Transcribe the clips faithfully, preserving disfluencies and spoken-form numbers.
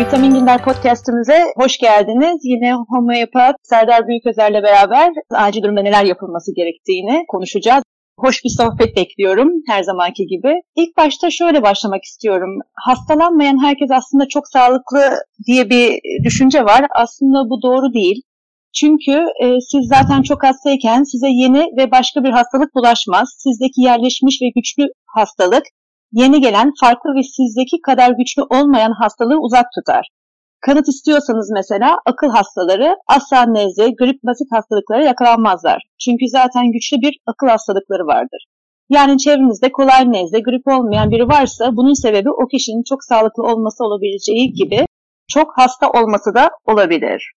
Vitamin Günler Podcast'ımıza hoş geldiniz. Yine homeopat Serdar Büyüközer'le beraber acil durumda neler yapılması gerektiğini konuşacağız. Hoş bir sohbet bekliyorum her zamanki gibi. İlk başta şöyle başlamak istiyorum. Hastalanmayan herkes aslında çok sağlıklı diye bir düşünce var. Aslında bu doğru değil. Çünkü e, siz zaten çok hastayken size yeni ve başka bir hastalık bulaşmaz. Sizdeki yerleşmiş ve güçlü hastalık yeni gelen, farklı ve sizdeki kadar güçlü olmayan hastalığı uzak tutar. Kanıt istiyorsanız mesela akıl hastaları asla nezle, grip, basit hastalıklara yakalanmazlar. Çünkü zaten güçlü bir akıl hastalıkları vardır. Yani çevrenizde kolay nezle, grip olmayan biri varsa bunun sebebi o kişinin çok sağlıklı olması olabileceği gibi çok hasta olması da olabilir.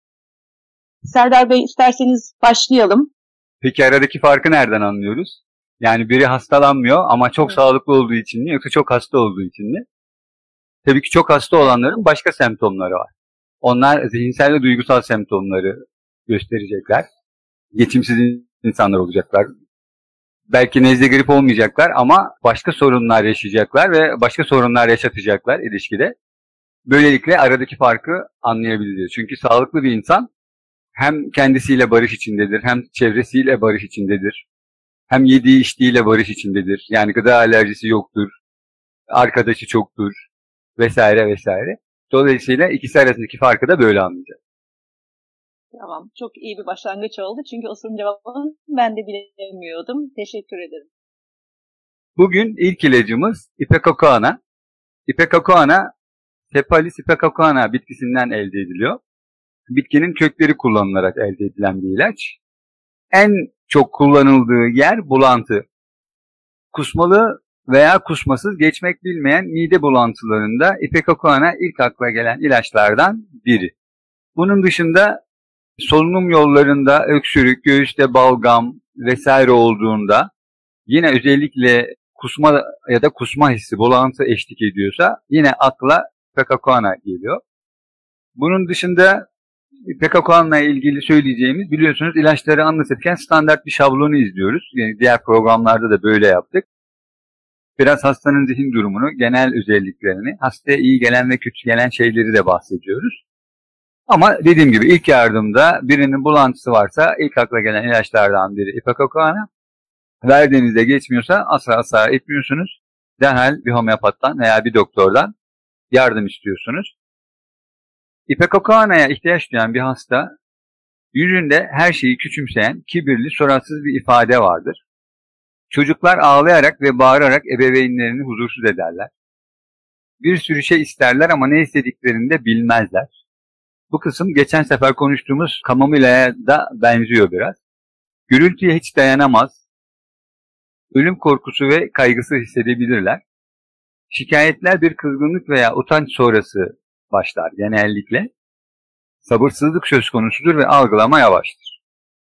Serdar Bey, isterseniz başlayalım. Peki aradaki farkı nereden anlıyoruz? Yani biri hastalanmıyor ama çok evet. sağlıklı olduğu için mi yoksa çok hasta olduğu için mi? Tabii ki çok hasta olanların başka semptomları var. Onlar zihinsel ve duygusal semptomları gösterecekler. Geçimsiz insanlar olacaklar. Belki nezle grip olmayacaklar ama başka sorunlar yaşayacaklar ve başka sorunlar yaşatacaklar ilişkide. Böylelikle aradaki farkı anlayabiliriz. Çünkü sağlıklı bir insan hem kendisiyle barış içindedir, hem çevresiyle barış içindedir. Hem yediği içtiğiyle barış içindedir. Yani gıda alerjisi yoktur, arkadaşı çoktur vesaire vesaire. Dolayısıyla ikisi arasındaki farkı da böyle anlayacağız. Tamam, çok iyi bir başlangıç oldu. Çünkü o sorunun cevabını ben de bilemiyordum. Teşekkür ederim. Bugün ilk ilacımız ipecacuanha. Ipecacuanha, Hepalis ipecacuanha bitkisinden elde ediliyor. Bitkinin kökleri kullanılarak elde edilen bir ilaç. En çok kullanıldığı yer bulantı. Kusmalı veya kusmasız geçmek bilmeyen mide bulantılarında ipecacuanha ilk akla gelen ilaçlardan biri. Bunun dışında solunum yollarında öksürük, göğüste balgam vesaire olduğunda yine özellikle kusma ya da kusma hissi, bulantı eşlik ediyorsa yine akla ipecacuanha geliyor. Bunun dışında ipecacuanha ile ilgili söyleyeceğimiz, biliyorsunuz ilaçları anlatırken standart bir şablonu izliyoruz. Yani diğer programlarda da böyle yaptık. Biraz hastanın zihin durumunu, genel özelliklerini, hastaya iyi gelen ve kötü gelen şeyleri de bahsediyoruz. Ama dediğim gibi ilk yardımda birinin bulantısı varsa ilk akla gelen ilaçlardan biri ipecacuanha. Verdiğinizde geçmiyorsa asla asla etmiyorsunuz. Derhal bir homeopattan veya bir doktordan yardım istiyorsunuz. Ipecacuanha'ya ihtiyaç duyan bir hasta, yüzünde her şeyi küçümseyen, kibirli, suratsız bir ifade vardır. Çocuklar ağlayarak ve bağırarak ebeveynlerini huzursuz ederler. Bir sürü şey isterler ama ne istediklerini de bilmezler. Bu kısım geçen sefer konuştuğumuz kamomilaya da benziyor biraz. Gürültüye hiç dayanamaz. Ölüm korkusu ve kaygısı hissedebilirler. Şikayetler bir kızgınlık veya utanç sonrası başlar genellikle. Sabırsızlık söz konusudur ve algılama yavaştır.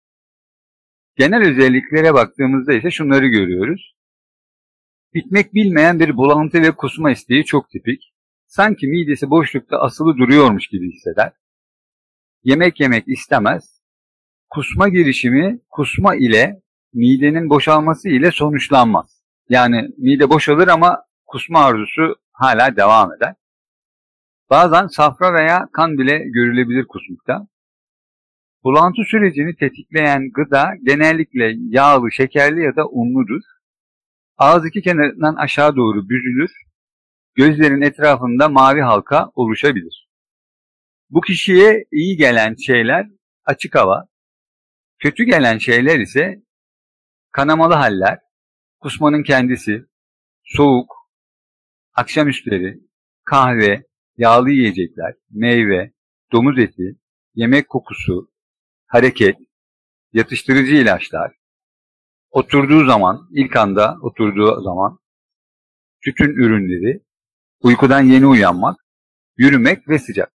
Genel özelliklere baktığımızda ise şunları görüyoruz. Bitmek bilmeyen bir bulantı ve kusma isteği çok tipik. Sanki midesi boşlukta asılı duruyormuş gibi hisseder. Yemek yemek istemez. Kusma girişimi kusma ile midenin boşalması ile sonuçlanmaz. Yani mide boşalır ama kusma arzusu hala devam eder. Bazen safra veya kan bile görülebilir kusmukta. Bulantı sürecini tetikleyen gıda genellikle yağlı, şekerli ya da unludur. Ağız iki kenarından aşağı doğru büzülür. Gözlerin etrafında mavi halka oluşabilir. Bu kişiye iyi gelen şeyler açık hava, kötü gelen şeyler ise kanamalı haller, kusmanın kendisi, soğuk, akşamüstleri, kahve, yağlı yiyecekler, meyve, domuz eti, yemek kokusu, hareket, yatıştırıcı ilaçlar, oturduğu zaman, ilk anda oturduğu zaman, tütün ürünleri, uykudan yeni uyanmak, yürümek ve sıcak.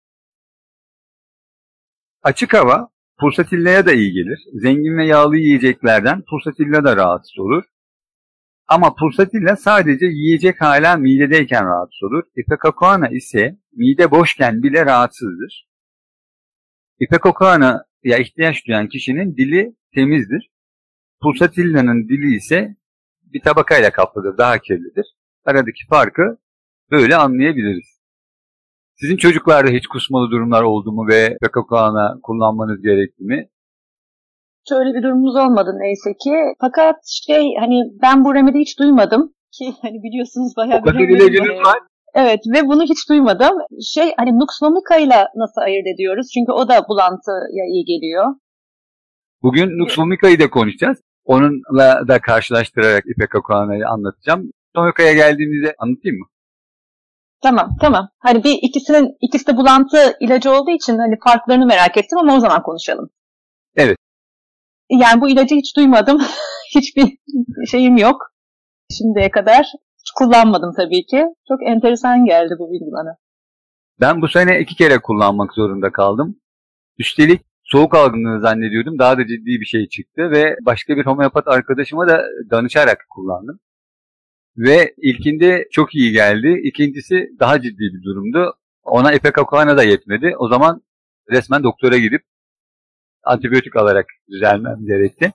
Açık hava, pulsatillaya da iyi gelir. Zengin ve yağlı yiyeceklerden pulsatilla da rahatsız olur. Ama pulsatilla sadece yiyecek hala midedeyken rahatsız olur. Ipecacuanha ise mide boşken bile rahatsızdır. Ipecacuanha'ya ihtiyaç duyan kişinin dili temizdir. Pulsatilla'nın dili ise bir tabakayla kaplıdır, daha kirlidir. Aradaki farkı böyle anlayabiliriz. Sizin çocuklarda hiç kusmalı durumlar oldu mu ve ipekokana kullanmanız gerekti mi? Şöyle bir durumumuz olmadı neyse ki. Fakat şey hani ben bu remedi hiç duymadım ki hani biliyorsunuz bayağı o kadar bir ilacınız var. Evet ve bunu hiç duymadım. Şey hani Nux vomica ile nasıl ayırt ediyoruz? Çünkü o da bulantıya iyi geliyor. Bugün Nux vomica'yı da konuşacağız. Onunla da karşılaştırarak ipekokanayı anlatacağım. Nux vomica'ya geldiğimizde anlatayım mı? Tamam tamam. Hani bir ikisinin ikisi de bulantı ilacı olduğu için hani farklarını merak ettim ama o zaman konuşalım. Evet. Yani bu ilacı hiç duymadım. Hiçbir şeyim yok şimdiye kadar. Hiç kullanmadım tabii ki. Çok enteresan geldi bu bilgi bana. Ben bu sene iki kere kullanmak zorunda kaldım. Üstelik soğuk algınlığı zannediyordum. Daha da ciddi bir şey çıktı ve başka bir homeopat arkadaşıma da danışarak kullandım. Ve ilkinde çok iyi geldi. İkincisi daha ciddi bir durumdu. Ona ipekokana da yetmedi. O zaman resmen doktora gidip antibiyotik alarak düzelmem gerekti.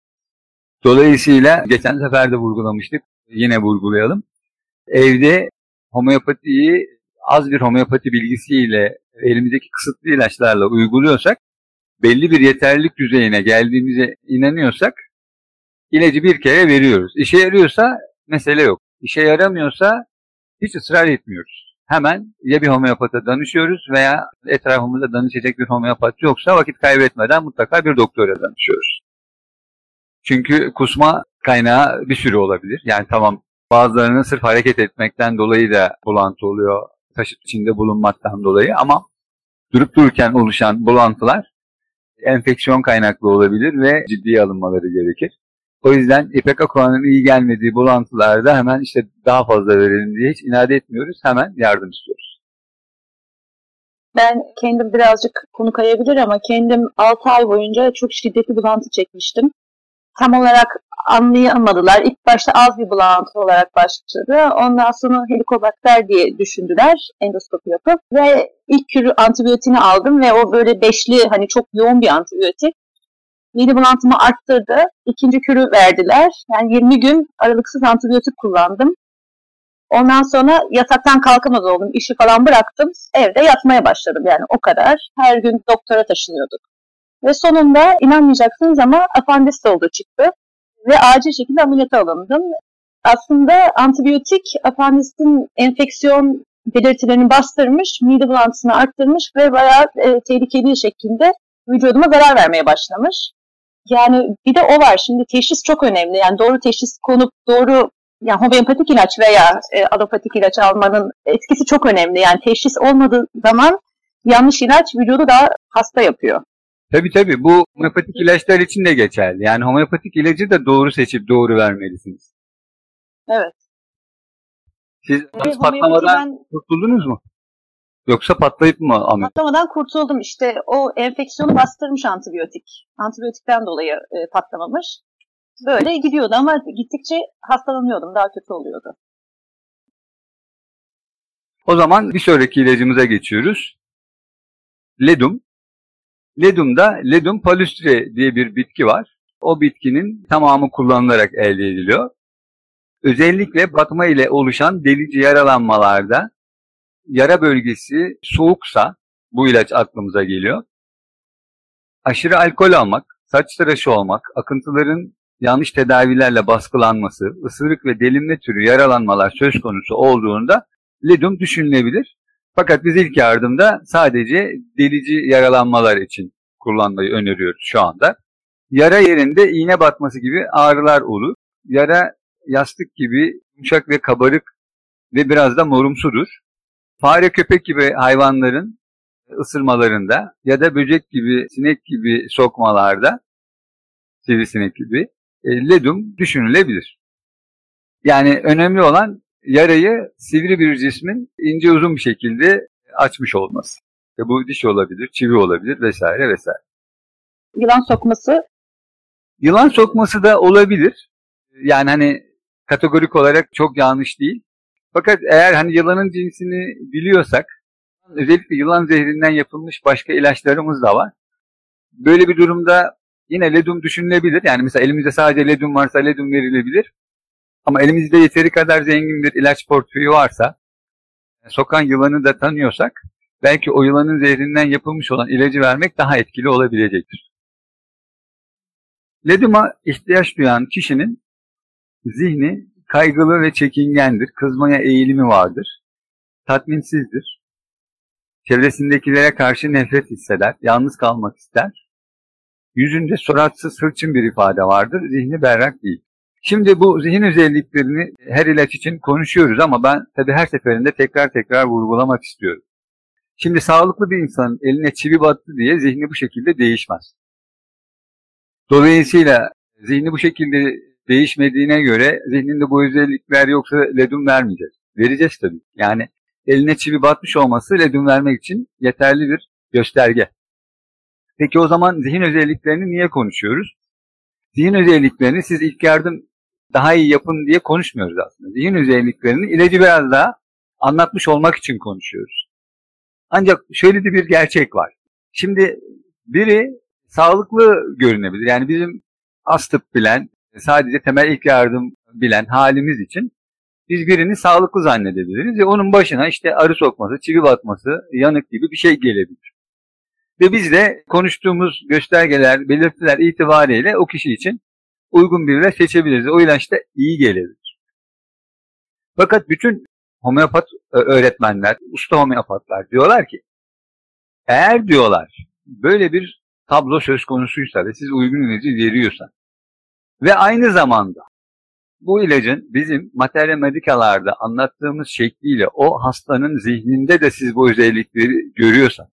Dolayısıyla geçen sefer de vurgulamıştık. Yine vurgulayalım. Evde homeopatiyi az bir homeopati bilgisiyle elimizdeki kısıtlı ilaçlarla uyguluyorsak, belli bir yeterlilik düzeyine geldiğimize inanıyorsak ilacı bir kere veriyoruz. İşe yarıyorsa mesele yok. İşe yaramıyorsa hiç ısrar etmiyoruz. Hemen ya bir homeopata danışıyoruz veya etrafımızda danışacak bir homeopat yoksa vakit kaybetmeden mutlaka bir doktora danışıyoruz. Çünkü kusma kaynağı bir sürü olabilir. Yani tamam bazılarının sırf hareket etmekten dolayı da bulantı oluyor. Taşıt içinde bulunmaktan dolayı ama durup dururken oluşan bulantılar enfeksiyon kaynaklı olabilir ve ciddiye alınmaları gerekir. O yüzden ipekokanın iyi gelmediği bulantılarda hemen işte daha fazla verelim diye hiç inat etmiyoruz. Hemen yardım istiyoruz. Ben kendim birazcık konu kayabilir ama kendim altı ay boyunca çok şiddetli bulantı çekmiştim. Tam olarak anlayamadılar. İlk başta az bir bulantı olarak başladı. Ondan sonra helikobakter diye düşündüler endoskopi yapıp ve ilk kürü antibiyotiğini aldım ve o böyle beşli hani çok yoğun bir antibiyotik. Mide bulantımı arttırdı. İkinci kürü verdiler. Yani yirmi gün aralıksız antibiyotik kullandım. Ondan sonra yataktan kalkamaz oldum. İşi falan bıraktım. Evde yatmaya başladım yani o kadar. Her gün doktora taşınıyorduk. Ve sonunda inanmayacaksınız ama apandisit olduğu çıktı. Ve acil şekilde ameliyata alındım. Aslında antibiyotik apandisitin enfeksiyon belirtilerini bastırmış, mide bulantısını arttırmış ve bayağı e, tehlikeli şekilde vücuduma zarar vermeye başlamış. Yani bir de o var. Şimdi teşhis çok önemli. Yani doğru teşhis konup doğru yani homeopatik ilaç veya e, alopatik ilaç almanın etkisi çok önemli. Yani teşhis olmadığı zaman yanlış ilaç vücudu daha hasta yapıyor. Tabii tabii bu homeopatik ilaçlar için de geçerli. Yani homeopatik ilacı da doğru seçip doğru vermelisiniz. Evet. Siz evet, patlamadan ben... kurtuldunuz mu? Yoksa patlayıp mı ameliyat? Patlamadan kurtuldum. İşte o enfeksiyonu bastırmış antibiyotik. Antibiyotikten dolayı e, patlamamış. Böyle gidiyordu ama gittikçe hastalanıyordum. Daha kötü oluyordu. O zaman bir sonraki ilacımıza geçiyoruz. Ledum. Ledum'da Ledum palustre diye bir bitki var. O bitkinin tamamı kullanılarak elde ediliyor. Özellikle batma ile oluşan delici yaralanmalarda yara bölgesi soğuksa bu ilaç aklımıza geliyor. Aşırı alkol almak, saç tıraşı olmak, akıntıların yanlış tedavilerle baskılanması, ısırık ve delinme türü yaralanmalar söz konusu olduğunda Ledum düşünülebilir. Fakat biz ilk yardımda sadece delici yaralanmalar için kullanmayı öneriyoruz şu anda. Yara yerinde iğne batması gibi ağrılar olur. Yara yastık gibi yumuşak ve kabarık ve biraz da morumsudur. Fare, köpek gibi hayvanların ısırmalarında ya da böcek gibi, sinek gibi sokmalarda, sivrisinek gibi e, Ledum düşünülebilir. Yani önemli olan yarayı sivri bir cismin ince uzun bir şekilde açmış olması. E bu diş olabilir, çivi olabilir vesaire vesaire. Yılan sokması? Yılan sokması da olabilir. Yani hani kategorik olarak çok yanlış değil. Fakat eğer hani yılanın cinsini biliyorsak, özellikle yılan zehrinden yapılmış başka ilaçlarımız da var. Böyle bir durumda yine Ledum düşünülebilir. Yani mesela elimizde sadece Ledum varsa Ledum verilebilir. Ama elimizde yeteri kadar zengin bir ilaç portföyü varsa, sokan yılanı da tanıyorsak belki o yılanın zehrinden yapılmış olan ilacı vermek daha etkili olabilecektir. Ledyum'a ihtiyaç duyan kişinin zihni kaygılı ve çekingendir, kızmaya eğilimi vardır, tatminsizdir, çevresindekilere karşı nefret hisseder, yalnız kalmak ister, yüzünde suratsız hırçın bir ifade vardır, zihni berrak değil. Şimdi bu zihin özelliklerini her ilaç için konuşuyoruz ama ben tabii her seferinde tekrar tekrar vurgulamak istiyorum. Şimdi sağlıklı bir insanın eline çivi battı diye zihni bu şekilde değişmez. Dolayısıyla zihni bu şekilde değişmediğine göre zihninde bu özellikler yoksa ledyum vermeyeceğiz. Vereceğiz tabii. Yani eline çivi batmış olması ledyum vermek için yeterli bir gösterge. Peki o zaman zihin özelliklerini niye konuşuyoruz? Zihin özelliklerini siz ilk yardım daha iyi yapın diye konuşmuyoruz aslında. Zihin özelliklerini ilacı biraz daha anlatmış olmak için konuşuyoruz. Ancak şöyle de bir gerçek var. Şimdi biri sağlıklı görünebilir. Yani bizim az tıp bilen, sadece temel ilk yardım bilen halimiz için biz birini sağlıklı zannedebiliriz ve onun başına işte arı sokması, çivi batması, yanık gibi bir şey gelebilir. Ve biz de konuştuğumuz göstergeler, belirtiler itibariyle o kişi için uygun bir ilaç seçebiliriz. O ilaç da iyi gelebilir. Fakat bütün homeopat öğretmenler, usta homeopatlar diyorlar ki, eğer diyorlar böyle bir tablo söz konusuysa ve siz uygun ilacı veriyorsanız ve aynı zamanda bu ilacın bizim materyal medikalarda anlattığımız şekliyle o hastanın zihninde de siz bu özellikleri görüyorsanız,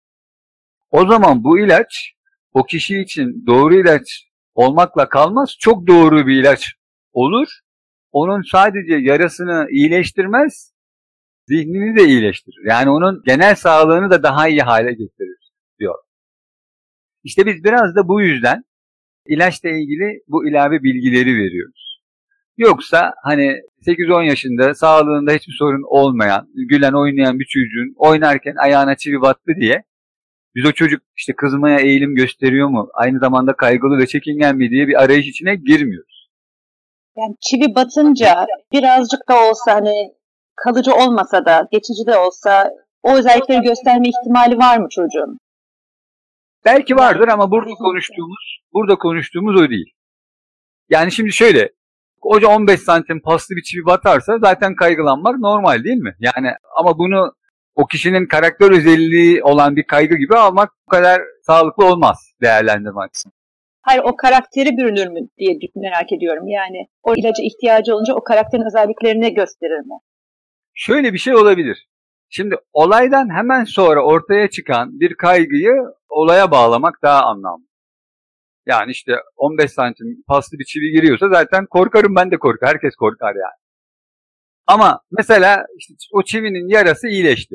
o zaman bu ilaç o kişi için doğru ilaç olmakla kalmaz, çok doğru bir ilaç olur. Onun sadece yarasını iyileştirmez, zihnini de iyileştirir. Yani onun genel sağlığını da daha iyi hale getirir diyor. İşte biz biraz da bu yüzden ilaçla ilgili bu ilave bilgileri veriyoruz. Yoksa hani sekiz on yaşında sağlığında hiçbir sorun olmayan, gülen oynayan bir çocuğun oynarken ayağına çivi battı diye biz o çocuk işte kızmaya eğilim gösteriyor mu, aynı zamanda kaygılı ve çekingen mi diye bir arayış içine girmiyoruz. Yani çivi batınca birazcık da olsa hani kalıcı olmasa da geçici de olsa o özellikleri gösterme ihtimali var mı çocuğun? Belki vardır ama burada konuştuğumuz burada konuştuğumuz o değil. Yani şimdi şöyle, hoca on beş santim paslı bir çivi batarsa zaten kaygılanmak normal değil mi? Yani ama bunu o kişinin karakter özelliği olan bir kaygı gibi almak bu kadar sağlıklı olmaz değerlendirme açısından. Hayır, o karakteri bürünür mü diye merak ediyorum. Yani o ilaca ihtiyacı olunca o karakterin özelliklerini gösterir mi? Şöyle bir şey olabilir. Şimdi olaydan hemen sonra ortaya çıkan bir kaygıyı olaya bağlamak daha anlamlı. Yani işte on beş santim paslı bir çivi giriyorsa zaten korkarım, ben de korkarım. Herkes korkar yani. Ama mesela işte o çivinin yarası iyileşti.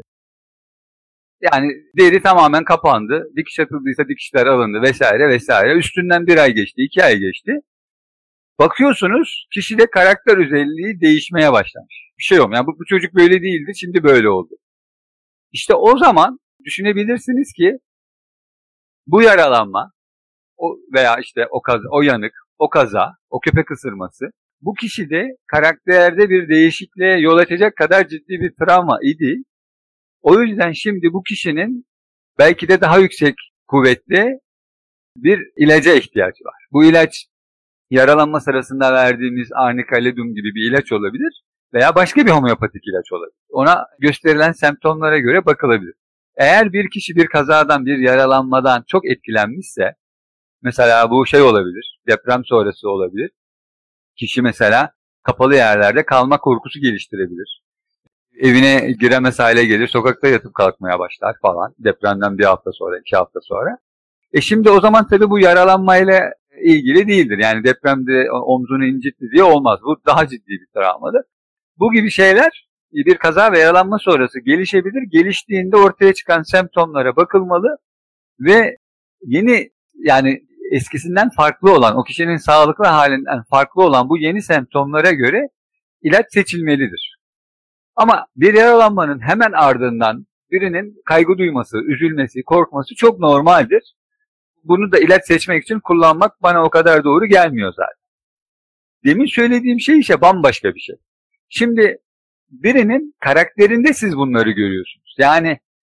Yani deri tamamen kapandı. Dikiş atıldıysa dikişler alındı vesaire vesaire. Üstünden bir ay geçti, iki ay geçti. Bakıyorsunuz kişide karakter özelliği değişmeye başlamış. Bir şey yok. Yani bu, bu çocuk böyle değildi, şimdi böyle oldu. İşte o zaman düşünebilirsiniz ki bu yaralanma o veya işte o kaza, o yanık, o kaza, o köpek ısırması bu kişide karakterde bir değişikliğe yol açacak kadar ciddi bir travma idi. O yüzden şimdi bu kişinin belki de daha yüksek kuvvetli bir ilaca ihtiyacı var. Bu ilaç yaralanma sırasında verdiğimiz arnika, ledyum gibi bir ilaç olabilir veya başka bir homeopatik ilaç olabilir. Ona gösterilen semptomlara göre bakılabilir. Eğer bir kişi bir kazadan, bir yaralanmadan çok etkilenmişse, mesela bu şey olabilir, deprem sonrası olabilir. Kişi mesela kapalı yerlerde kalma korkusu geliştirebilir. Evine giremez hale gelir, sokakta yatıp kalkmaya başlar falan. Depremden bir hafta sonra, iki hafta sonra. E şimdi o zaman tabii bu yaralanmayla ilgili değildir. Yani depremde omzunu incitti diye olmaz. Bu daha ciddi bir travmadır. Bu gibi şeyler bir kaza ve yaralanma sonrası gelişebilir. Geliştiğinde ortaya çıkan semptomlara bakılmalı ve yeni, yani eskisinden farklı olan, o kişinin sağlıklı halinden farklı olan bu yeni semptomlara göre ilaç seçilmelidir. Ama bir yaralanmanın hemen ardından birinin kaygı duyması, üzülmesi, korkması çok normaldir. Bunu da ilaç seçmek için kullanmak bana o kadar doğru gelmiyor zaten. Demin söylediğim şey ise bambaşka bir şey. Şimdi birinin karakterinde siz bunları görüyorsunuz. Yani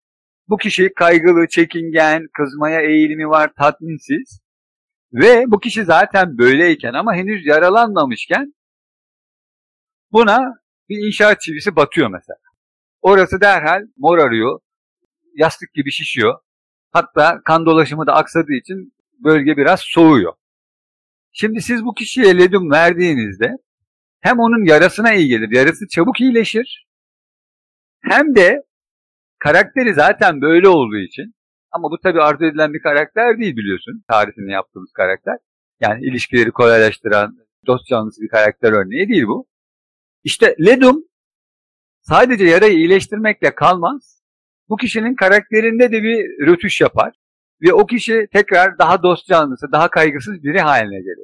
Bu kişi kaygılı, çekingen, kızmaya eğilimi var, tatminsiz. Ve bu kişi zaten böyleyken ama henüz yaralanmamışken buna bir inşaat çivisi batıyor mesela. Orası derhal morarıyor, yastık gibi şişiyor. Hatta kan dolaşımı da aksadığı için bölge biraz soğuyor. Şimdi siz bu kişiye ledyum verdiğinizde hem onun yarasına iyi gelir, yarası çabuk iyileşir. Hem de karakteri zaten böyle olduğu için, ama bu tabii arzu edilen bir karakter değil biliyorsun, tarifini yaptığımız karakter. Yani ilişkileri kolaylaştıran, dost canlısı bir karakter örneği değil bu. İşte ledyum sadece yarayı iyileştirmekle kalmaz. Bu kişinin karakterinde de bir rötuş yapar. Ve o kişi tekrar daha dost canlısı, daha kaygısız biri haline gelir.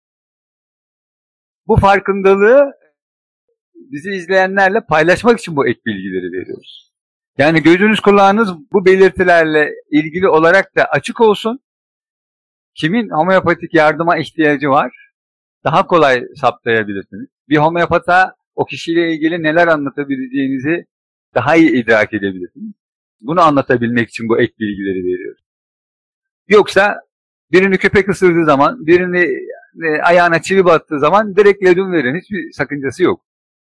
Bu farkındalığı bizi izleyenlerle paylaşmak için bu ek bilgileri veriyoruz. Yani gözünüz kulağınız bu belirtilerle ilgili olarak da açık olsun. Kimin homeopatik yardıma ihtiyacı var? Daha kolay saptayabilirsiniz. Bir homeopata o kişiyle ilgili neler anlatabileceğinizi daha iyi idrak edebilirsiniz. Bunu anlatabilmek için bu ek bilgileri veriyoruz. Yoksa birini köpek ısırdığı zaman, birini e, ayağına çivi battığı zaman direkt ledyum verin. Hiçbir sakıncası yok.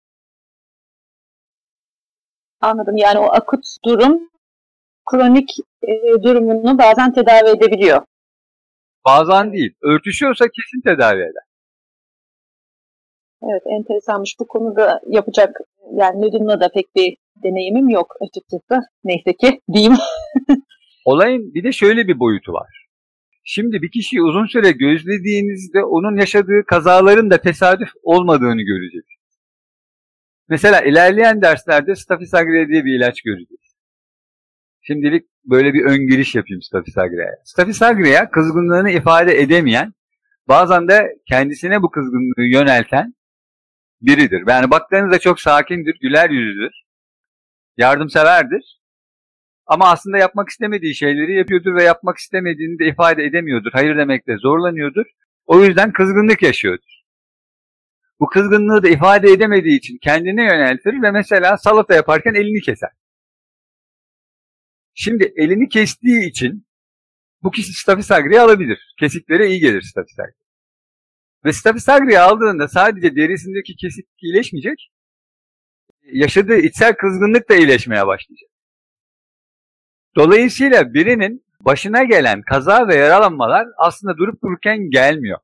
Anladım. Yani o akut durum kronik e, durumunu bazen tedavi edebiliyor. Bazen değil. Örtüşüyorsa kesin tedavi eder. Evet, enteresanmış. Bu konuda yapacak, yani ledyumla da pek bir deneyimim yok açıkçası. Neyse ki diyeyim. Olayın bir de şöyle bir boyutu var. Şimdi bir kişiyi uzun süre gözlediğinizde onun yaşadığı kazaların da tesadüf olmadığını göreceksiniz. Mesela ilerleyen derslerde Staphysagrea diye bir ilaç göreceğiz. Şimdilik böyle bir ön giriş yapayım Staphysagra'ya. Staphysagrea kızgınlığını ifade edemeyen, bazen de kendisine bu kızgınlığı yönelten biridir. Yani baktığınızda çok sakindir, güler yüzlüdür, yardımseverdir. Ama aslında yapmak istemediği şeyleri yapıyordur ve yapmak istemediğini de ifade edemiyordur. Hayır demekte zorlanıyordur. O yüzden kızgınlık yaşıyordur. Bu kızgınlığı da ifade edemediği için kendine yöneltir ve mesela salata yaparken elini keser. Şimdi elini kestiği için bu kişi Staphysagrea alabilir. Kesiklere iyi gelir Staphysagrea. Ve Staphysagrea aldığında sadece derisindeki kesik iyileşmeyecek, yaşadığı içsel kızgınlık da iyileşmeye başlayacak. Dolayısıyla birinin başına gelen kaza ve yaralanmalar aslında durup dururken gelmiyor.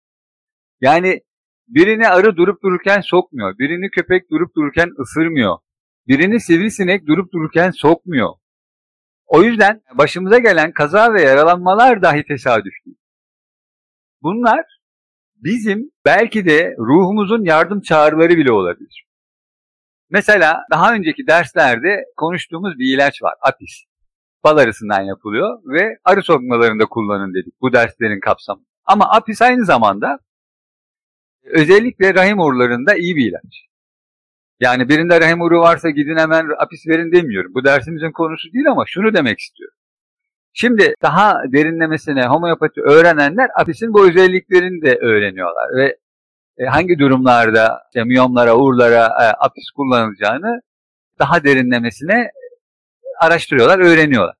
Yani birini arı durup dururken sokmuyor, birini köpek durup dururken ısırmıyor, birini sivrisinek durup dururken sokmuyor. O yüzden başımıza gelen kaza ve yaralanmalar dahi tesadüf değil. Bunlar bizim belki de ruhumuzun yardım çağrıları bile olabilir. Mesela daha önceki derslerde konuştuğumuz bir ilaç var, Apis. Bal arısından yapılıyor ve arı sokmalarında kullanın dedik bu derslerin kapsamı. Ama Apis aynı zamanda özellikle rahim uğurlarında iyi bir ilaç. Yani birinde rahim uğru varsa gidin hemen Apis verin demiyorum. Bu dersimizin konusu değil ama şunu demek istiyorum. Şimdi daha derinlemesine homeopati öğrenenler Apis'in bu özelliklerini de öğreniyorlar ve hangi durumlarda işte miyomlara, uğurlara Apis kullanılacağını daha derinlemesine araştırıyorlar, öğreniyorlar.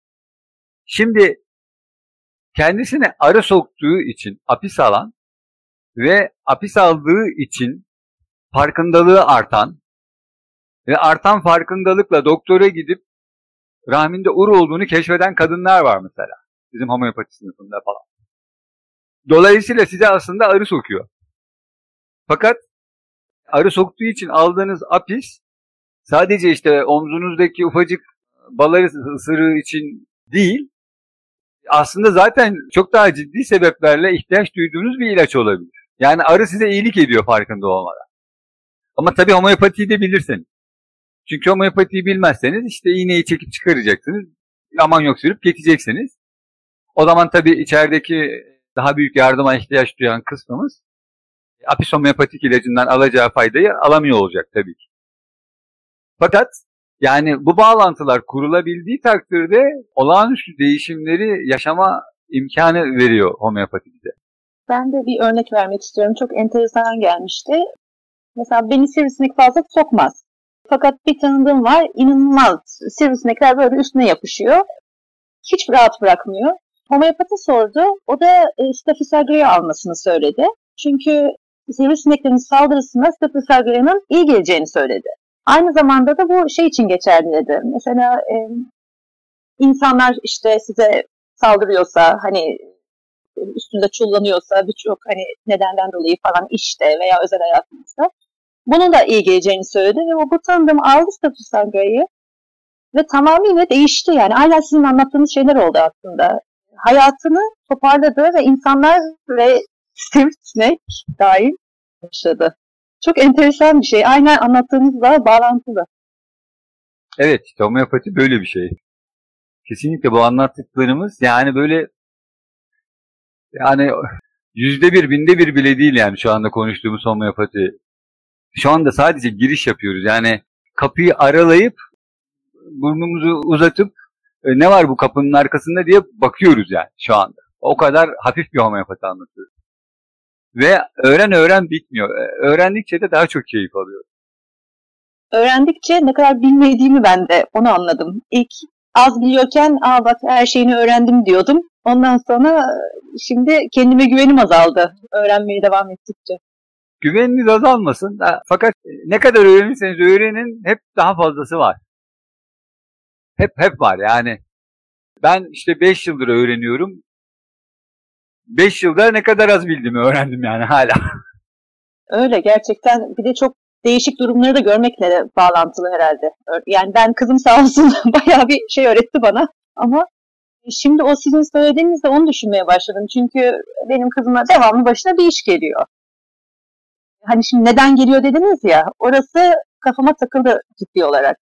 Şimdi kendisine arı soktuğu için Apis alan ve Apis aldığı için farkındalığı artan ve artan farkındalıkla doktora gidip rahminde ur olduğunu keşfeden kadınlar var mesela. Bizim homeopati sınıfında falan. Dolayısıyla size aslında arı sokuyor. Fakat arı soktuğu için aldığınız Apis sadece işte omzunuzdaki ufacık bal arısı ısırığı için değil, aslında zaten çok daha ciddi sebeplerle ihtiyaç duyduğunuz bir ilaç olabilir. Yani arı size iyilik ediyor farkında olmadan. Ama tabii homeopatiyi de bilirseniz. Çünkü homeopatiyi bilmezseniz işte iğneyi çekip çıkaracaksınız. Aman yok sürüp geçeceksiniz. O zaman tabii içerideki daha büyük yardıma ihtiyaç duyan kısmımız Apis homeopatik ilacından alacağı faydayı alamıyor olacak tabii ki. Fakat yani bu bağlantılar kurulabildiği takdirde olağanüstü değişimleri yaşama imkanı veriyor homeopati bize. Ben de bir örnek vermek istiyorum. Çok enteresan gelmişti. Mesela beni sivrisinek fazla sokmaz. Fakat bir tanıdığım var, inanılmaz. Sivrisinekler böyle üstüne yapışıyor. Hiç rahat bırakmıyor. Homeopati sordu. O da e, Staphylococcus aureus almasını söyledi. Çünkü sivrisineklerin saldırısına Staphylococcus aureus'un iyi geleceğini söyledi. Aynı zamanda da bu şey için geçerli dedi. Mesela e, insanlar işte size saldırıyorsa, hani üstünde çullanıyorsa, birçok hani nedenden dolayı falan işte veya özel hayatınızda bunun da iyi geleceğini söyledi ve o bu tanıdığım aldı Staphylococcus aureus'u ve tamamıyla değişti. Yani aynen sizin anlattığınız şeyler oldu aslında. Hayatını toparladı ve insanlar ve sivrisinek dahil yaşadı. Çok enteresan bir şey. Aynen anlattığınızla bağlantılı. Evet, işte homeopati böyle bir şey. Kesinlikle bu anlattıklarımız yani böyle yani yüzde bir, binde bir bile değil yani şu anda konuştuğumuz homeopati. Şu anda sadece giriş yapıyoruz. Yani kapıyı aralayıp burnumuzu uzatıp e, ne var bu kapının arkasında diye bakıyoruz yani şu anda. O kadar hafif bir homeopati anlatıyoruz. Ve öğren öğren bitmiyor. Öğrendikçe de daha çok keyif alıyorum. Öğrendikçe ne kadar bilmediğimi ben de onu anladım. İlk az biliyorken aa bak her şeyini öğrendim diyordum. Ondan sonra şimdi kendime güvenim azaldı öğrenmeye devam ettikçe. Güveniniz azalmasın. Fakat ne kadar öğrenirseniz öğrenin hep daha fazlası var. Hep hep var yani. Ben işte beş yıldır öğreniyorum. beş yılda ne kadar az bildiğimi öğrendim yani hala. Öyle gerçekten bir de çok değişik durumları da görmekle de bağlantılı herhalde. Yani ben kızım sağ olsun bayağı bir şey öğretti bana ama şimdi o sizin söylediğinizde onu düşünmeye başladım. Çünkü benim kızıma devamlı başına bir iş geliyor. Hani şimdi neden geliyor dediniz ya, orası kafama takıldı ciddi olarak.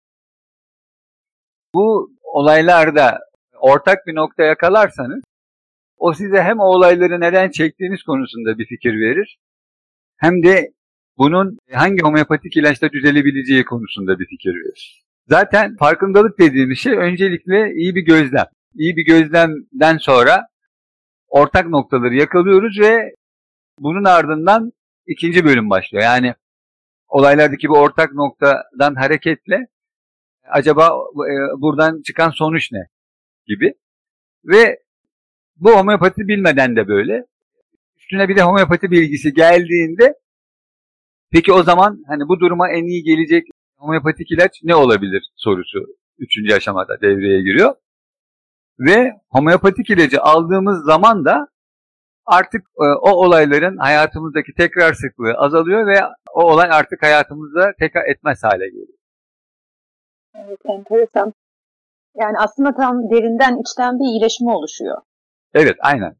Bu olaylarda ortak bir nokta yakalarsanız o size hem o olayları neden çektiğiniz konusunda bir fikir verir hem de bunun hangi homeopatik ilaçla düzelebileceği konusunda bir fikir verir. Zaten farkındalık dediğimiz şey öncelikle iyi bir gözlem. İyi bir gözlemden sonra ortak noktaları yakalıyoruz ve bunun ardından ikinci bölüm başlıyor. Yani olaylardaki bu ortak noktadan hareketle acaba e, buradan çıkan sonuç ne gibi. Ve bu homeopati bilmeden de böyle. Üstüne bir de homeopati bilgisi geldiğinde peki o zaman hani bu duruma en iyi gelecek homeopatik ilaç ne olabilir sorusu üçüncü aşamada devreye giriyor. Ve homeopatik ilacı aldığımız zaman da artık e, o olayların hayatımızdaki tekrar sıklığı azalıyor ve o olay artık hayatımızda tekrar etmez hale geliyor. Evet, enteresan. Yani aslında tam derinden içten bir iyileşme oluşuyor. Evet, aynen.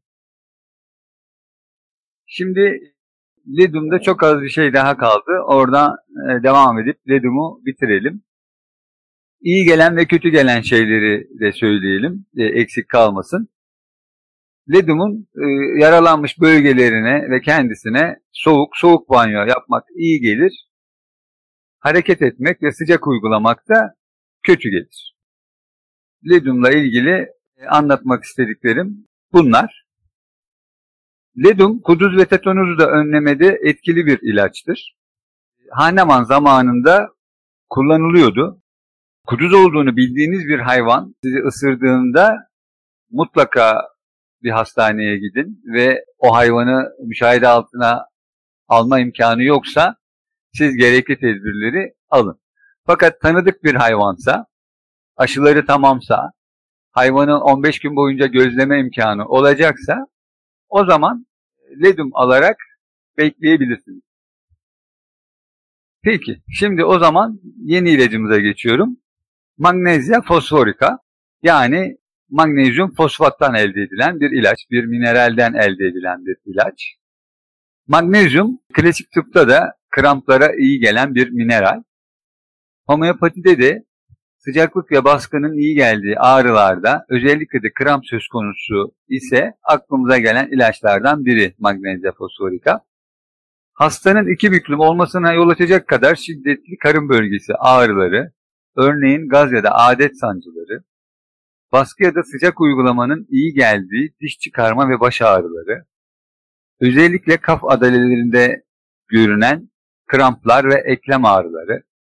Şimdi Ledum'da çok az bir şey daha kaldı. Oradan e, devam edip Ledum'u bitirelim. İyi gelen ve kötü gelen şeyleri de söyleyelim. E, eksik kalmasın. Ledum'un e, yaralanmış bölgelerine ve kendisine soğuk, soğuk banyo yapmak iyi gelir. Hareket etmek ve sıcak uygulamak da kötü gelir. Ledum'la ilgili e, anlatmak istediklerim bunlar. Ledum, kuduz ve tetanozu da önlemede etkili bir ilaçtır. Hahnemann zamanında kullanılıyordu. Kuduz olduğunu bildiğiniz bir hayvan sizi ısırdığında mutlaka bir hastaneye gidin ve o hayvanı müşahede altına alma imkanı yoksa siz gerekli tedbirleri alın. Fakat tanıdık bir hayvansa, aşıları tamamsa, hayvanı on beş gün boyunca gözleme imkanı olacaksa o zaman Ledum alarak bekleyebilirsiniz. Peki, şimdi o zaman yeni ilacımıza geçiyorum. Magnesia fosforika, yani magnezyum fosfattan elde edilen bir ilaç, bir mineralden elde edilen bir ilaç. Magnezyum, klasik tıpta da kramplara iyi gelen bir mineral. Homeopatide de sıcaklık ve baskının iyi geldiği ağrılarda, özellikle de kramp söz konusu ise aklımıza gelen ilaçlardan biri Magnesia fosforika. Hastanın iki büklüm olmasına yol açacak kadar şiddetli karın bölgesi ağrıları, örneğin gaz ya da adet sancıları, baskı ya da sıcak uygulamanın iyi geldiği diş çıkarma ve baş ağrıları, özellikle kaf adalelerinde görünen kramplar ve eklem ağrıları,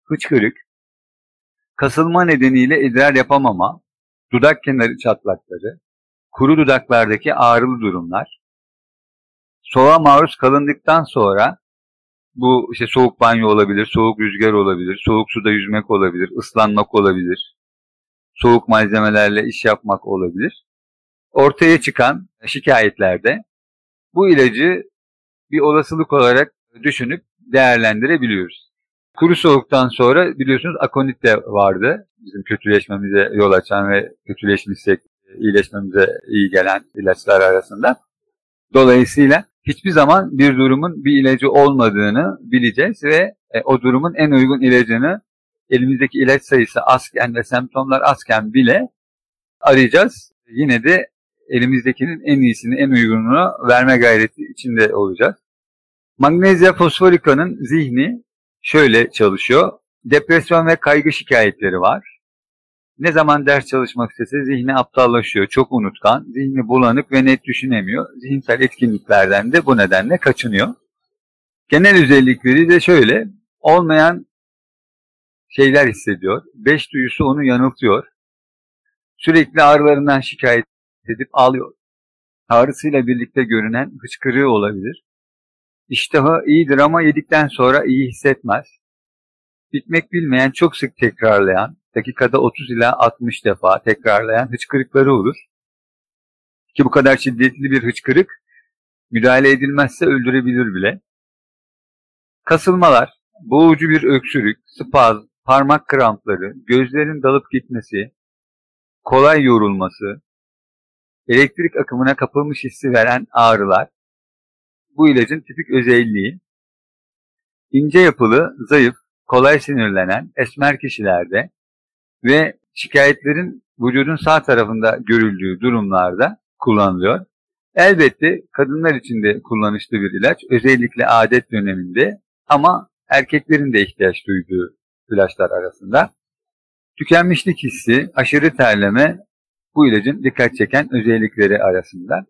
hıçkırık, kasılma nedeniyle idrar yapamama, dudak kenarı çatlakları, kuru dudaklardaki ağrılı durumlar, soğuğa maruz kalındıktan sonra bu işte soğuk banyo olabilir, soğuk rüzgar olabilir, soğuk suda yüzmek olabilir, ıslanmak olabilir, soğuk malzemelerle iş yapmak olabilir. Ortaya çıkan şikayetlerde bu ilacı bir olasılık olarak düşünüp değerlendirebiliyoruz. Kuru soğuktan sonra biliyorsunuz akonit de vardı. Bizim kötüleşmemize yol açan ve kötüleşmişsek iyileşmemize iyi gelen ilaçlar arasında. Dolayısıyla hiçbir zaman bir durumun bir ilacı olmadığını bileceğiz ve o durumun en uygun ilacını elimizdeki ilaç sayısı azken ve semptomlar azken bile arayacağız. Yine de elimizdekinin en iyisini, en uygununu verme gayreti içinde olacağız. Magnezyum fosforika'nın zihni şöyle çalışıyor. Depresyon ve kaygı şikayetleri var. Ne zaman ders çalışmak istese zihni aptallaşıyor, çok unutkan, zihni bulanık ve net düşünemiyor. Zihinsel etkinliklerden de bu nedenle kaçınıyor. Genel özellikleri de şöyle, olmayan şeyler hissediyor, beş duyusu onu yanıltıyor, sürekli ağrılarından şikayet edip ağlıyor. Ağrısıyla birlikte görünen hıçkırığı olabilir. İştahı iyidir ama yedikten sonra iyi hissetmez. Bitmek bilmeyen, çok sık tekrarlayan, dakikada otuz ila altmış defa tekrarlayan hıçkırıkları olur. Ki bu kadar şiddetli bir hıçkırık müdahale edilmezse öldürebilir bile. Kasılmalar, boğucu bir öksürük, spazm, parmak krampları, gözlerin dalıp gitmesi, kolay yorulması, elektrik akımına kapılmış hissi veren ağrılar, bu ilacın tipik özelliği. İnce yapılı, zayıf, kolay sinirlenen, esmer kişilerde ve şikayetlerin vücudun sağ tarafında görüldüğü durumlarda kullanılıyor. Elbette kadınlar için de kullanışlı bir ilaç, özellikle adet döneminde ama erkeklerin de ihtiyaç duyduğu ilaçlar arasında. Tükenmişlik hissi, aşırı terleme bu ilacın dikkat çeken özellikleri arasında.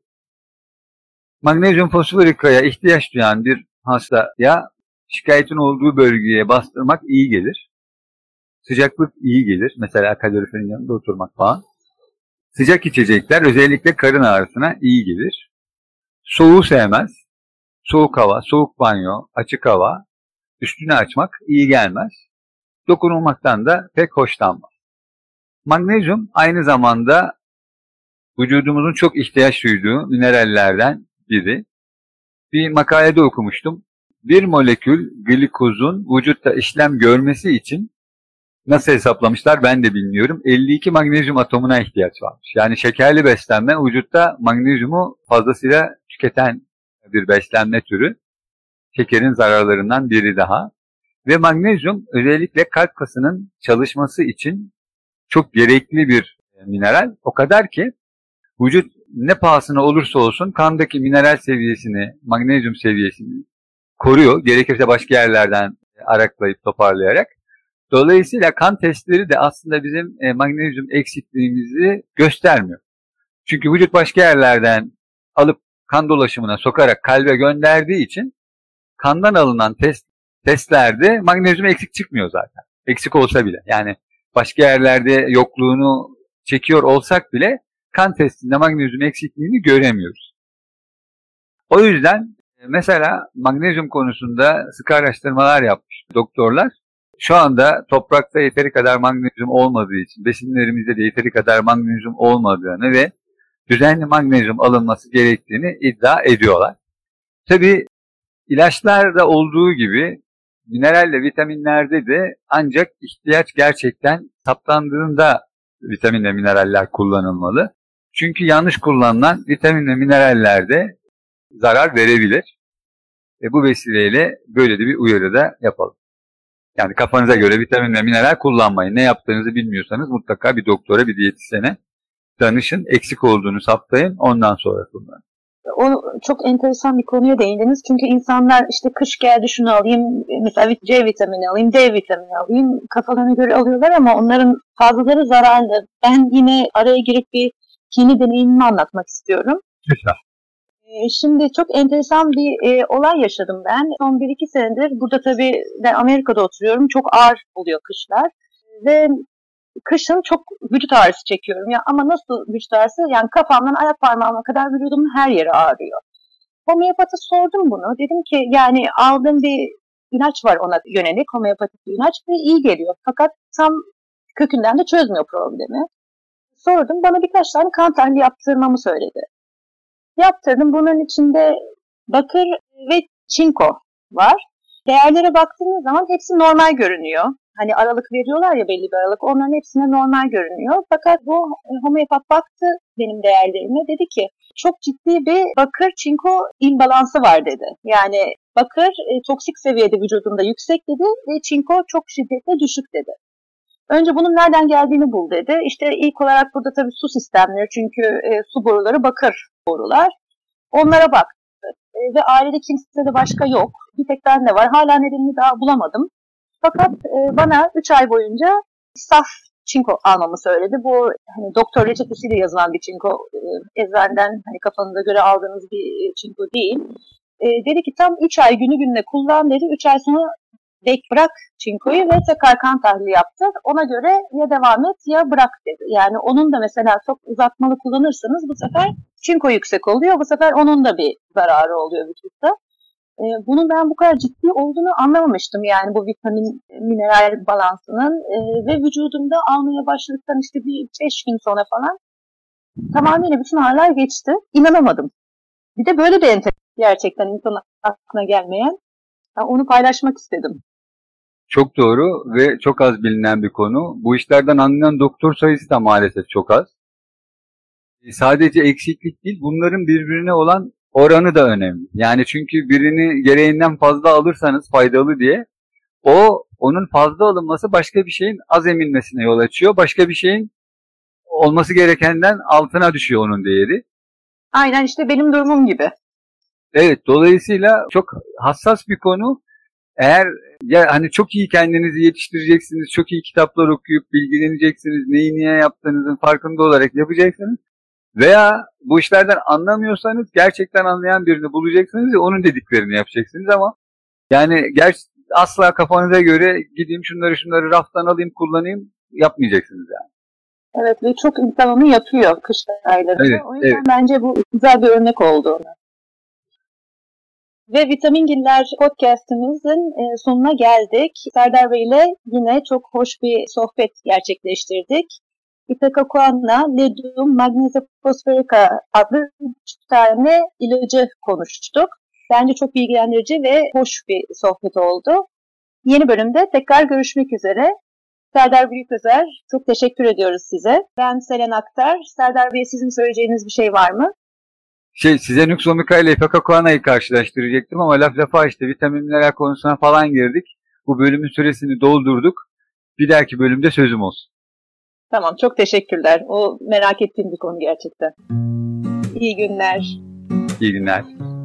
Magnezyum fosforikaya ihtiyaç duyan bir hastaya şikayetin olduğu bölgeye bastırmak iyi gelir. Sıcaklık iyi gelir. Mesela kaloriferin yanında oturmak falan. Sıcak içecekler özellikle karın ağrısına iyi gelir. Soğuğu sevmez. Soğuk hava, soğuk banyo, açık hava üstünü açmak iyi gelmez. Dokunulmaktan da pek hoşlanmaz. Magnezyum aynı zamanda vücudumuzun çok ihtiyaç duyduğu minerallerden biri. Bir makalede okumuştum. Bir molekül glikozun vücutta işlem görmesi için nasıl hesaplamışlar ben de bilmiyorum. elli iki magnezyum atomuna ihtiyaç varmış. Yani şekerli beslenme vücutta magnezyumu fazlasıyla tüketen bir beslenme türü. Şekerin zararlarından biri daha. Ve magnezyum özellikle kalp kasının çalışması için çok gerekli bir mineral. O kadar ki vücut ne pahasına olursa olsun kandaki mineral seviyesini, magnezyum seviyesini koruyor. Gerekirse başka yerlerden araklayıp toparlayarak. Dolayısıyla kan testleri de aslında bizim e, magnezyum eksikliğimizi göstermiyor. Çünkü vücut başka yerlerden alıp kan dolaşımına sokarak kalbe gönderdiği için kandan alınan test, testlerde magnezyum eksik çıkmıyor zaten. Eksik olsa bile. Yani başka yerlerde yokluğunu çekiyor olsak bile kan testinde magnezyum eksikliğini göremiyoruz. O yüzden mesela magnezyum konusunda sıkı araştırmalar yapmış doktorlar. Şu anda toprakta yeteri kadar magnezyum olmadığı için, besinlerimizde de yeteri kadar magnezyum olmadığını ve düzenli magnezyum alınması gerektiğini iddia ediyorlar. Tabii ilaçlarda olduğu gibi mineral ve vitaminlerde de ancak ihtiyaç gerçekten saptandığında vitamin ve mineraller kullanılmalı. Çünkü yanlış kullanılan vitamin ve mineraller de zarar verebilir. Ve bu vesileyle böyle de bir uyarı da yapalım. Yani kafanıza göre vitamin ve mineral kullanmayın. Ne yaptığınızı bilmiyorsanız mutlaka bir doktora, bir diyetisyene danışın. Eksik olduğunu saptayın, ondan sonra kullanın. O çok enteresan bir konuya değindiniz. Çünkü insanlar işte kış geldi şunu alayım, mesela C vitamini alayım, D vitamini alayım, kafalarına göre alıyorlar ama onların fazlaları zararlı. Ben yine araya girip bir kendi deneyimimi anlatmak istiyorum. Lütfen. Şimdi çok enteresan bir e, olay yaşadım ben. Son bir iki senedir burada tabii ben Amerika'da oturuyorum. Çok ağır oluyor kışlar ve kışın çok vücut ağrısı çekiyorum. Ya ama nasıl vücut ağrısı? Yani kafamdan ayak parmağıma kadar vücudumun her yeri ağrıyor. Homeopata sordum bunu. Dedim ki yani aldığım bir ilaç var ona yönelik, homeopatik bir ilaç ve iyi geliyor. Fakat tam kökünden de çözmüyor problemi. Sordum, bana birkaç tane kan tahlili yaptırmamı söyledi. Yaptırdım. Bunun içinde bakır ve çinko var. Değerlere baktığınız zaman hepsi normal görünüyor. Hani aralık veriyorlar ya, belli bir aralık. Onların hepsine normal görünüyor. Fakat bu homeopat baktı benim değerlerime. Dedi ki çok ciddi bir bakır çinko imbalansı var dedi. Yani bakır e, toksik seviyede vücudumda yüksek dedi ve çinko çok şiddetle düşük dedi. Önce bunun nereden geldiğini bul dedi. İşte ilk olarak burada tabii su sistemleri, çünkü e, su boruları bakır borular. Onlara baktı. E, ve ailede kimse de başka yok. Bir tek ben de var. Hala nedenini daha bulamadım. Fakat e, bana üç ay boyunca saf çinko almamı söyledi. Bu hani doktor reçetesiyle yazılan bir çinko. E, eczaneden hani kafanıza göre aldığınız bir e, çinko değil. E, dedi ki tam üç ay günü gününe kullan dedi. üç ay sonra bek bırak çinkoyu ve tekrar kan tahlili yaptık. Ona göre ya devam et ya bırak dedi. Yani onun da mesela çok uzatmalı kullanırsanız bu sefer çinko yüksek oluyor. Bu sefer onun da bir zararı oluyor vücutta. Ee, bunun ben bu kadar ciddi olduğunu anlamamıştım. Yani bu vitamin, mineral balansının ee, ve vücudumda almaya başladıktan işte bir beş gün sonra falan tamamıyla bütün ağrılar geçti. İnanamadım. Bir de böyle bir enteresan, gerçekten insanın aklına gelmeyen. Yani onu paylaşmak istedim. Çok doğru ve çok az bilinen bir konu. Bu işlerden anlayan doktor sayısı da maalesef çok az. Sadece eksiklik değil, bunların birbirine olan oranı da önemli. Yani çünkü birini gereğinden fazla alırsanız faydalı diye, o onun fazla alınması başka bir şeyin az emilmesine yol açıyor. Başka bir şeyin olması gerekenden altına düşüyor onun değeri. Aynen işte benim durumum gibi. Evet, dolayısıyla çok hassas bir konu. Eğer ya hani çok iyi kendinizi yetiştireceksiniz, çok iyi kitaplar okuyup bilgileneceksiniz, neyi niye yaptığınızın farkında olarak yapacaksınız. Veya bu işlerden anlamıyorsanız gerçekten anlayan birini bulacaksınız ve onun dediklerini yapacaksınız ama yani ger- asla kafanıza göre gideyim şunları şunları raftan alayım kullanayım yapmayacaksınız yani. Evet ve çok insan onu yapıyor kış aylarında. Evet, o yüzden evet. bence bu güzel bir örnek oldu ona. Ve Vitamingiller podcastimizin sonuna geldik. Serdar Bey ile yine çok hoş bir sohbet gerçekleştirdik. Ipecacuanha Leduum Magnesia Phosphorica adlı üç tane ilacı konuştuk. Bence çok bilgilendirici ve hoş bir sohbet oldu. Yeni bölümde tekrar görüşmek üzere. Serdar Büyüközer, çok teşekkür ediyoruz size. Ben Selen Aktar. Serdar Bey, sizin söyleyeceğiniz bir şey var mı? Şey, size Nux Vomica ile Ipecacuanha'yı karşılaştıracaktım ama laf lafa işte vitamin mineral konusuna falan girdik. Bu bölümün süresini doldurduk. Bir dahaki bölümde sözüm olsun. Tamam, çok teşekkürler. O merak ettiğim bir konu gerçekten. İyi günler. İyi günler.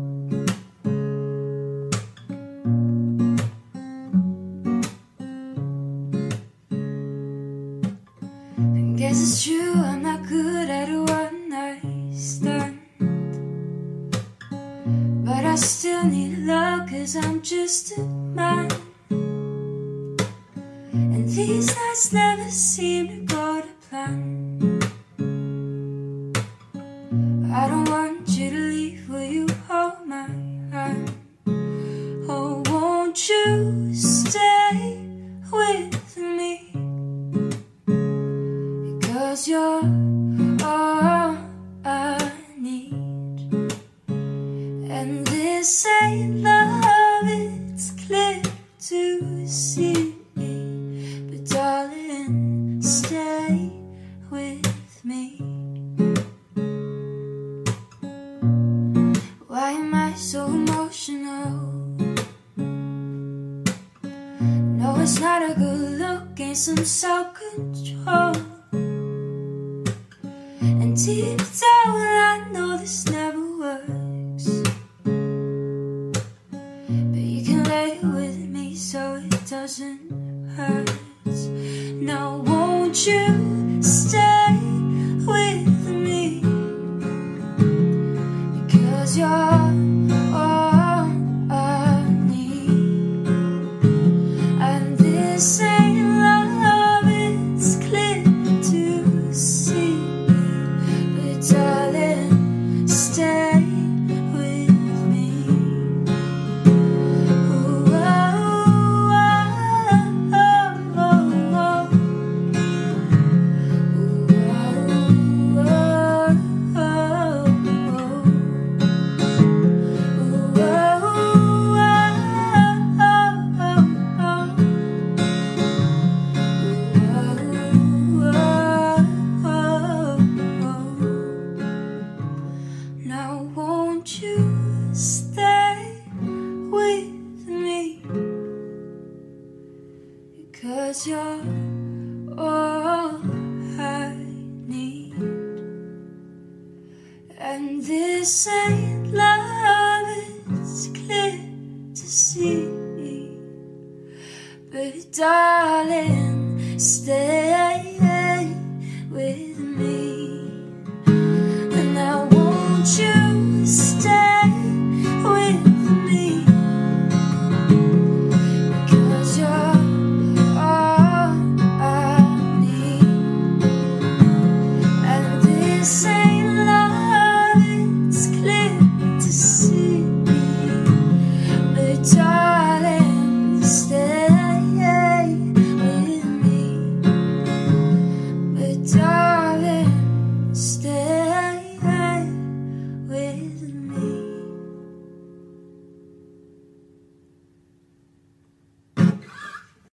Guess it's true, I'm not good at a one night stand, but I still need love cause I'm just a man, and these nights never seem to go to plan. I don't want you to leave, will you hold my hand? Oh, won't you stay with me? Cause you're all I need, and this ain't love, it's clear to see, but darling, stay with me. Why am I so emotional? No, it's not a good look, ain't some self-control. And deep down I know this never works, but you can lay with me so it doesn't hurt. Now won't you stay with me? Because you're And this ain't love, it's clear to see. But darling, stay.